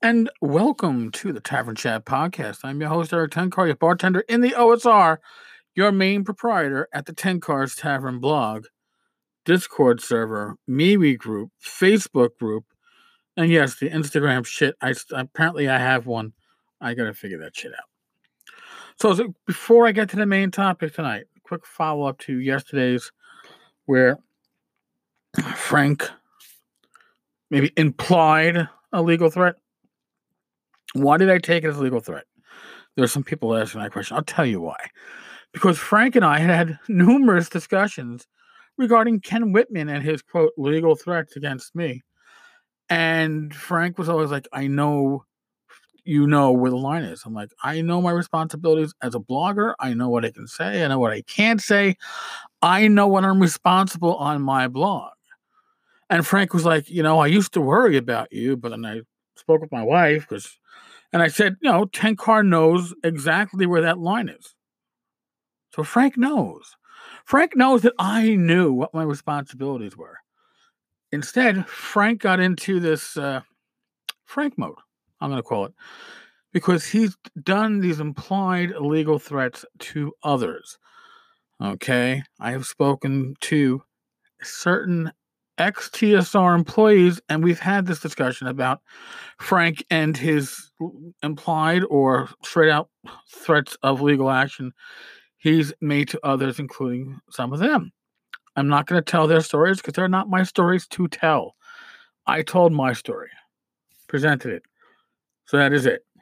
And welcome to the Tavern Chat podcast. I'm your host, Eric Tenkar, your bartender in the OSR, your main proprietor at the Ten Cars Tavern blog, Discord server, MeWe group, Facebook group, and yes, the Instagram shit. Apparently I have one. I gotta figure that shit out. So before I get to the main topic tonight, quick follow up to yesterday's, where Frank maybe implied a legal threat. Why did I take it as a legal threat? There's some people asking that question. I'll tell you why. Because Frank and I had numerous discussions regarding Ken Whitman and his, quote, legal threats against me. And Frank was always like, I know you know where the line is. I'm like, I know my responsibilities as a blogger. I know what I can say. I know what I can't say. I know what I'm responsible on my blog. And Frank was like, I used to worry about you, but then I spoke with my wife and I said, Tenkar knows exactly where that line is. So Frank knows. Frank knows that I knew what my responsibilities were. Instead, Frank got into this Frank mode, I'm going to call it, because he's done these implied illegal threats to others. Okay? I have spoken to certain ex-TSR employees, and we've had this discussion about Frank and his implied or straight-out threats of legal action he's made to others, including some of them. I'm not going to tell their stories because they're not my stories to tell. I told my story, presented it. So that is it.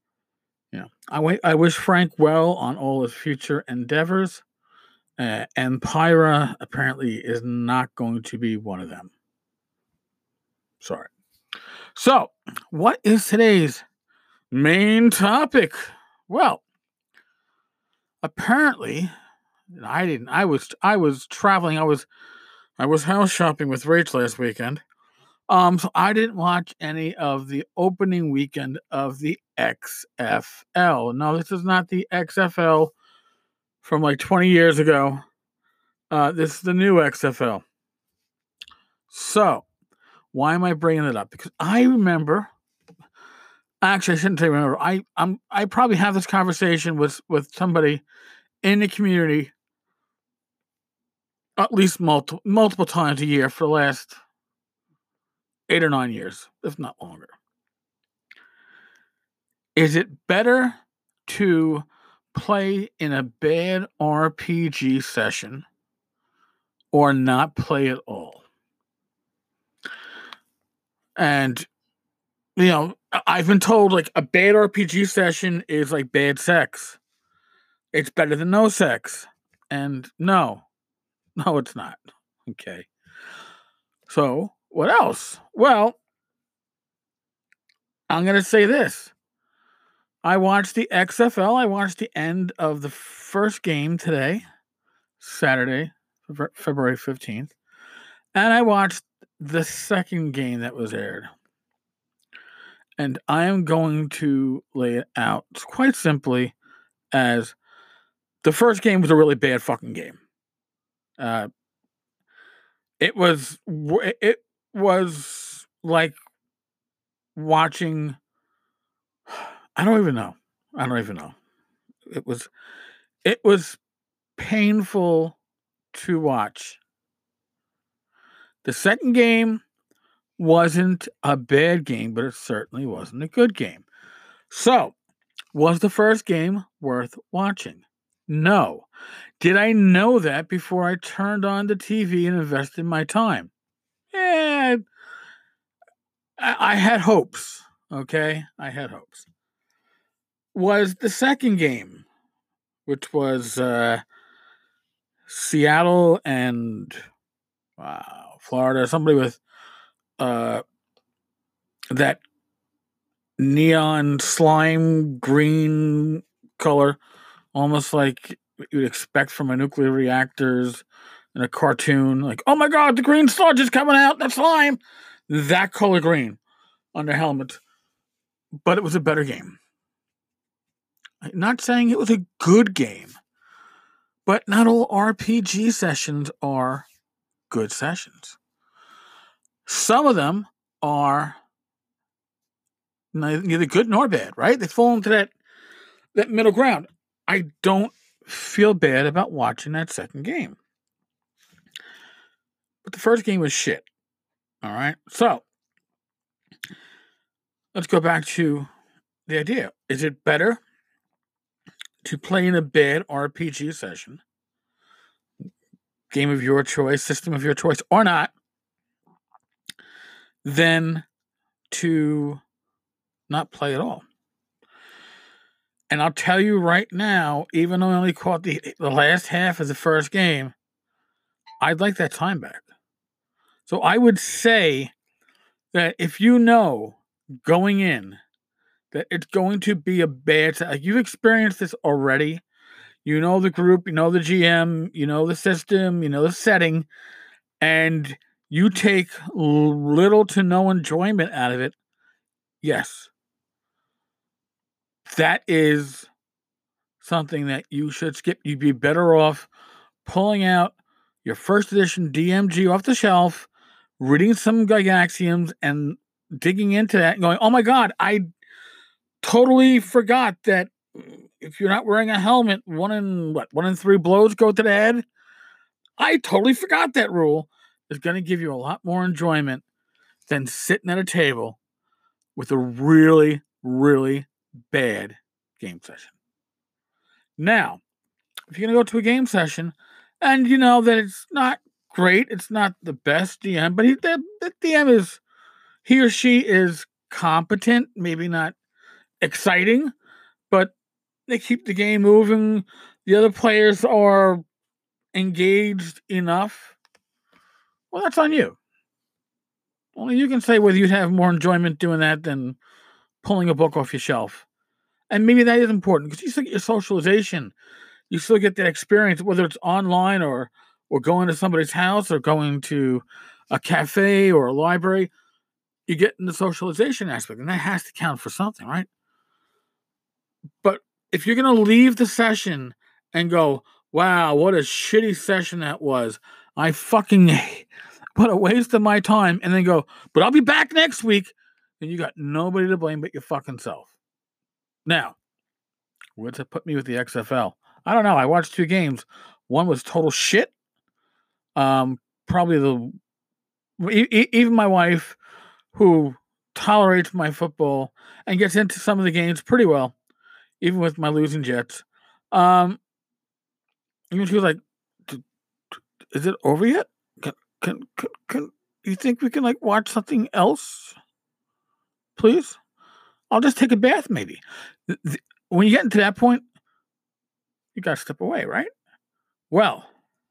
I wish Frank well on all his future endeavors. Empira apparently is not going to be one of them. Sorry. So, what is today's main topic? Well, apparently, I was traveling. I was house shopping with Rach last weekend. So I didn't watch any of the opening weekend of the XFL. No, this is not the XFL from like 20 years ago. This is the new XFL. So, why am I bringing it up? Because I remember. Actually, I shouldn't say remember. I probably have this conversation with somebody in the community at least multiple times a year for the last 8 or 9 years, if not longer. Is it better to play in a bad RPG session or not play at all? And, I've been told like a bad RPG session is like bad sex. It's better than no sex. And no, it's not. Okay. So, what else? Well, I'm going to say this. I watched the XFL. I watched the end of the first game today, Saturday, February 15th. And I watched the second game that was aired. And I am going to lay it out quite simply as the first game was a really bad fucking game. It was like watching. I don't even know. It was painful to watch. The second game wasn't a bad game, but it certainly wasn't a good game. So, was the first game worth watching? No. Did I know that before I turned on the TV and invested my time? Yeah, I had hopes. Okay, I had hopes. Was the second game, which was Seattle and Florida, somebody with that neon slime green color, almost like you'd expect from a nuclear reactors in a cartoon. Like, oh my god, the green sludge is coming out, that slime! That color green on their helmet. But it was a better game. I'm not saying it was a good game, but not all RPG sessions are good sessions. Some of them are neither good nor bad, right? They fall into that middle ground. I don't feel bad about watching that second game. But the first game was shit. All right. So let's go back to the idea. Is it better to play in a bad RPG session, game of your choice, system of your choice, or not, than to not play at all? And I'll tell you right now, even though I only caught the last half of the first game, I'd like that time back. So I would say that if you know going in that it's going to be a bad, like you've experienced this already, you know the group, you know the GM, you know the system, you know the setting, and you take little to no enjoyment out of it, yes, that is something that you should skip. You'd be better off pulling out your first edition DMG off the shelf, reading some Gygaxians, and digging into that and going, oh my God, I totally forgot that if you're not wearing a helmet, 1 in 3 blows go to the head. I totally forgot that rule. Is going to give you a lot more enjoyment than sitting at a table with a really, really bad game session. Now, if you're going to go to a game session and you know that it's not great, it's not the best DM, but the DM is, he or she is competent, maybe not exciting, but they keep the game moving. The other players are engaged enough. Well, that's on you. Only you can say whether you'd have more enjoyment doing that than pulling a book off your shelf. And maybe that is important because you still get your socialization. You still get that experience, whether it's online or going to somebody's house or going to a cafe or a library. You get in the socialization aspect, and that has to count for something, right? But if you're going to leave the session and go, wow, what a shitty session that was. I fucking, what a waste of my time. And then go, but I'll be back next week. Then you got nobody to blame but your fucking self. Now, where to put me with the XFL? I don't know. I watched 2 games. One was total shit. Probably even my wife, who tolerates my football and gets into some of the games pretty well, even with my losing Jets. Even she was like, "Is it over yet? Can you think we can like watch something else, please? I'll just take a bath, maybe." When you get into that point, you got to step away, right? Well,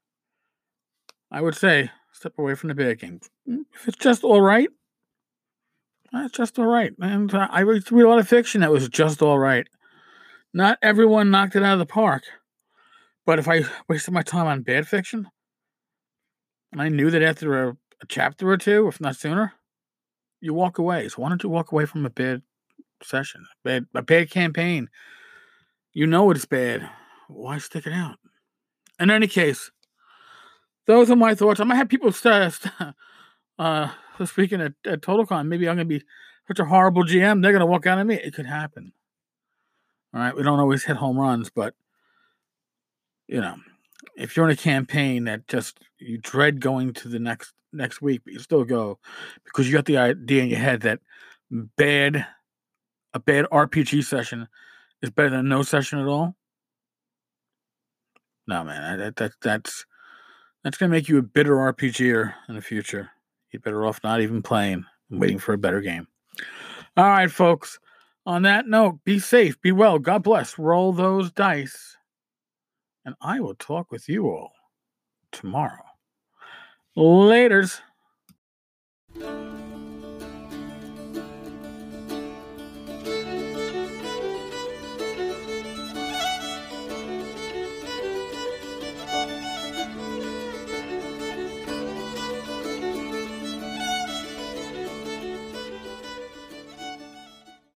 I would say step away from the bad games. If it's just all right, it's just all right. And I read a lot of fiction that was just all right. Not everyone knocked it out of the park. But if I wasted my time on bad fiction, and I knew that after a chapter or 2, if not sooner, you walk away. So why don't you walk away from a bad session, a bad campaign? You know it's bad. Why stick it out? In any case, those are my thoughts. I might have people speaking at TotalCon. Maybe I'm going to be such a horrible GM. They're going to walk out on me. It could happen. All right. We don't always hit home runs, but you know, if you're in a campaign that just you dread going to the next week, but you still go because you got the idea in your head that a bad RPG session is better than no session at all. No, man, that's gonna make you a bitter RPGer in the future. You're better off not even playing and waiting for a better game. All right, folks. On that note, be safe, be well, God bless, roll those dice, and I will talk with you all tomorrow. Laters.